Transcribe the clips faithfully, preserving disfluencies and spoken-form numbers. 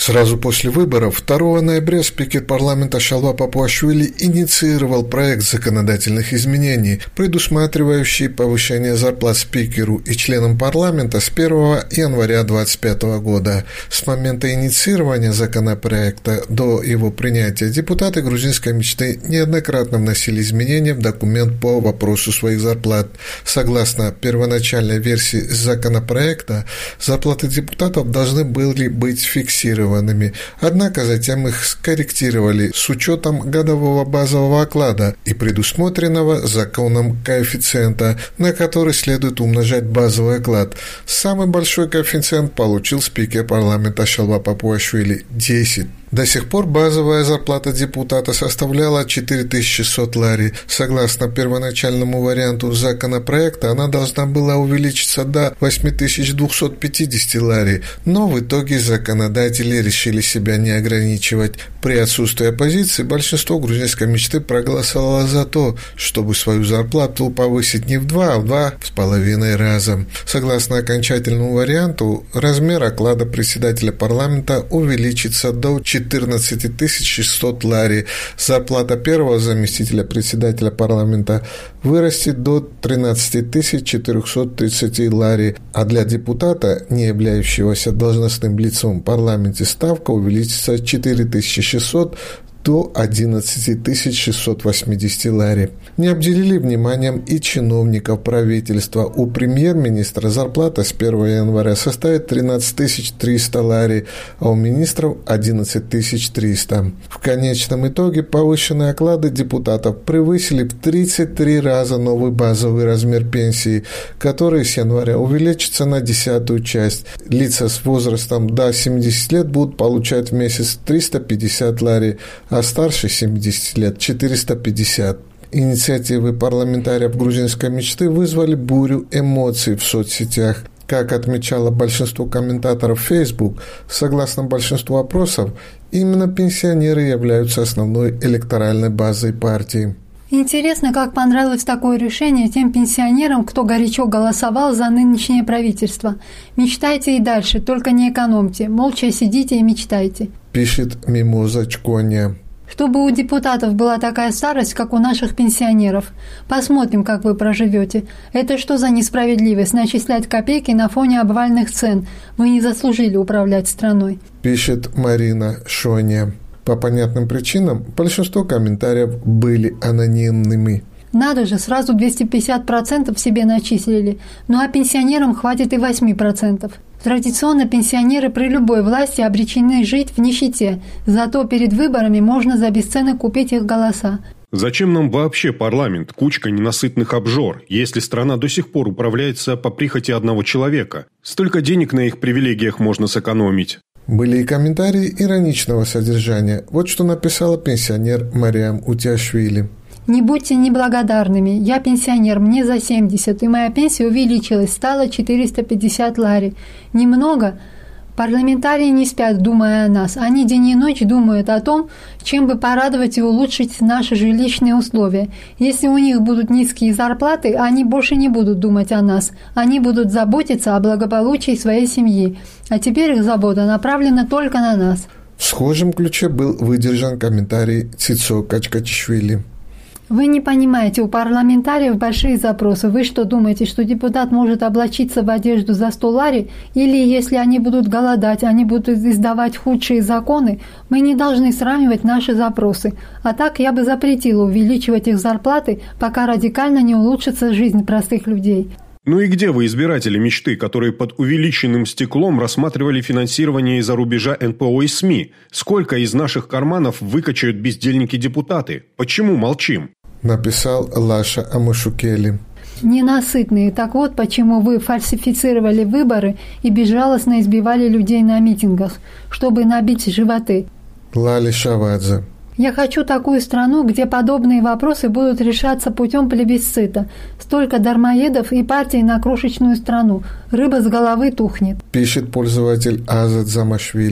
Сразу после выборов второго ноября спикер парламента Шалва Папуашвили инициировал проект законодательных изменений, предусматривающий повышение зарплат спикеру и членам парламента с первого января две тысячи двадцать пятого года. С момента инициирования законопроекта до его принятия депутаты грузинской мечты неоднократно вносили изменения в документ по вопросу своих зарплат. Согласно первоначальной версии законопроекта, зарплаты депутатов должны были быть фиксированы. Однако затем их скорректировали с учетом годового базового оклада и предусмотренного законом коэффициента, на который следует умножать базовый оклад. Самый большой коэффициент получил спикер парламента Шалва Папуашвили – десять. До сих пор базовая зарплата депутата составляла четыре тысячи шестьсот лари. Согласно первоначальному варианту законопроекта, она должна была увеличиться до восемь тысяч двести пятьдесят лари, но в итоге законодатели решили себя не ограничивать. При отсутствии оппозиции большинство грузинской мечты проголосовало за то, чтобы свою зарплату повысить не в два, а в два с половиной раза. Согласно окончательному варианту, размер оклада председателя парламента увеличится до четырнадцать тысяч шестьсот лари. Зарплата первого заместителя председателя парламента вырастет до тринадцать тысяч четыреста тридцать лари, а для депутата, не являющегося должностным лицом в парламенте, ставка увеличится с четыре тысячи шестисот до одиннадцать тысяч шестьсот восемьдесят лари. Не обделили вниманием и чиновников правительства. У премьер-министра зарплата с первого января составит тринадцать тысяч триста лари, а у министров одиннадцать тысяч триста. В конечном итоге повышенные оклады депутатов превысили в тридцать три раза новый базовый размер пенсии, который с января увеличится на десятую часть. Лица с возрастом до семидесяти лет будут получать в месяц триста пятьдесят лари, а старше семидесяти лет – четыреста пятьдесят. Инициативы парламентариев грузинской мечты вызвали бурю эмоций в соцсетях. Как отмечало большинство комментаторов в Facebook, согласно большинству опросов, именно пенсионеры являются основной электоральной базой партии. Интересно, как понравилось такое решение тем пенсионерам, кто горячо голосовал за нынешнее правительство. Мечтайте и дальше, только не экономьте, молча сидите и мечтайте. Пишет Мимоза Чконя. Чтобы у депутатов была такая старость, как у наших пенсионеров. Посмотрим, как вы проживете. Это что за несправедливость, начислять копейки на фоне обвальных цен? Вы не заслужили управлять страной. Пишет Марина Шоня. По понятным причинам большинство комментариев были анонимными. Надо же, сразу двести пятьдесят процентов себе начислили. Ну а пенсионерам хватит и восемь процентов. Традиционно пенсионеры при любой власти обречены жить в нищете, зато перед выборами можно за бесценок купить их голоса. Зачем нам вообще парламент, кучка ненасытных обжор, если страна до сих пор управляется по прихоти одного человека? Столько денег на их привилегиях можно сэкономить. Были и комментарии ироничного содержания. Вот что написала пенсионер Мариам Утяшвили. Не будьте неблагодарными. Я пенсионер, мне за семьдесят, и моя пенсия увеличилась, стала четыреста пятьдесят лари. Немного. Парламентарии не спят, думая о нас. Они день и ночь думают о том, чем бы порадовать и улучшить наши жилищные условия. Если у них будут низкие зарплаты, они больше не будут думать о нас. Они будут заботиться о благополучии своей семьи. А теперь их забота направлена только на нас. В схожем ключе был выдержан комментарий Цицо Качкачишвили. Вы не понимаете, у парламентариев большие запросы. Вы что думаете, что депутат может облачиться в одежду за сто лари? Или если они будут голодать, они будут издавать худшие законы? Мы не должны сравнивать наши запросы. А так я бы запретила увеличивать их зарплаты, пока радикально не улучшится жизнь простых людей. Ну и где вы, избиратели мечты, которые под увеличенным стеклом рассматривали финансирование из-за рубежа эн пэ о и СМИ? Сколько из наших карманов выкачают бездельники-депутаты? Почему молчим? Написал Лаша Амушукели. Ненасытные. Так вот, почему вы фальсифицировали выборы и безжалостно избивали людей на митингах, чтобы набить животы. Лали Шавадзе. Я хочу такую страну, где подобные вопросы будут решаться путем плебисцита. Столько дармоедов и партий на крошечную страну. Рыба с головы тухнет. Пишет пользователь Азат Замашвили.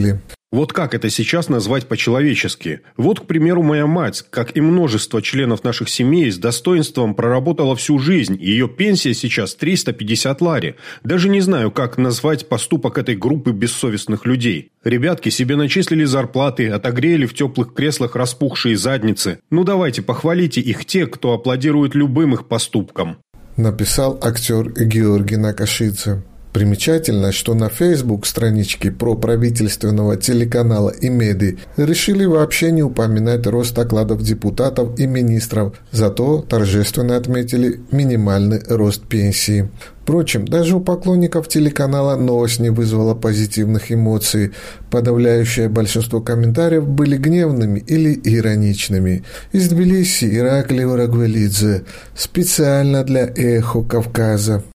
Вот как это сейчас назвать по-человечески? Вот, к примеру, моя мать, как и множество членов наших семей, с достоинством проработала всю жизнь, и ее пенсия сейчас триста пятьдесят лари. Даже не знаю, как назвать поступок этой группы бессовестных людей. Ребятки себе начислили зарплаты, отогрели в теплых креслах распухшие задницы. Ну давайте, похвалите их те, кто аплодирует любым их поступкам. Написал актер Георгий Накашидзе. Примечательно, что на Facebook страничке проправительственного телеканала «Имеди» решили вообще не упоминать рост окладов депутатов и министров, зато торжественно отметили минимальный рост пенсии. Впрочем, даже у поклонников телеканала новость не вызвала позитивных эмоций. Подавляющее большинство комментариев были гневными или ироничными. Из Тбилиси Ираклий Урагвелидзе. Специально для «Эхо Кавказа».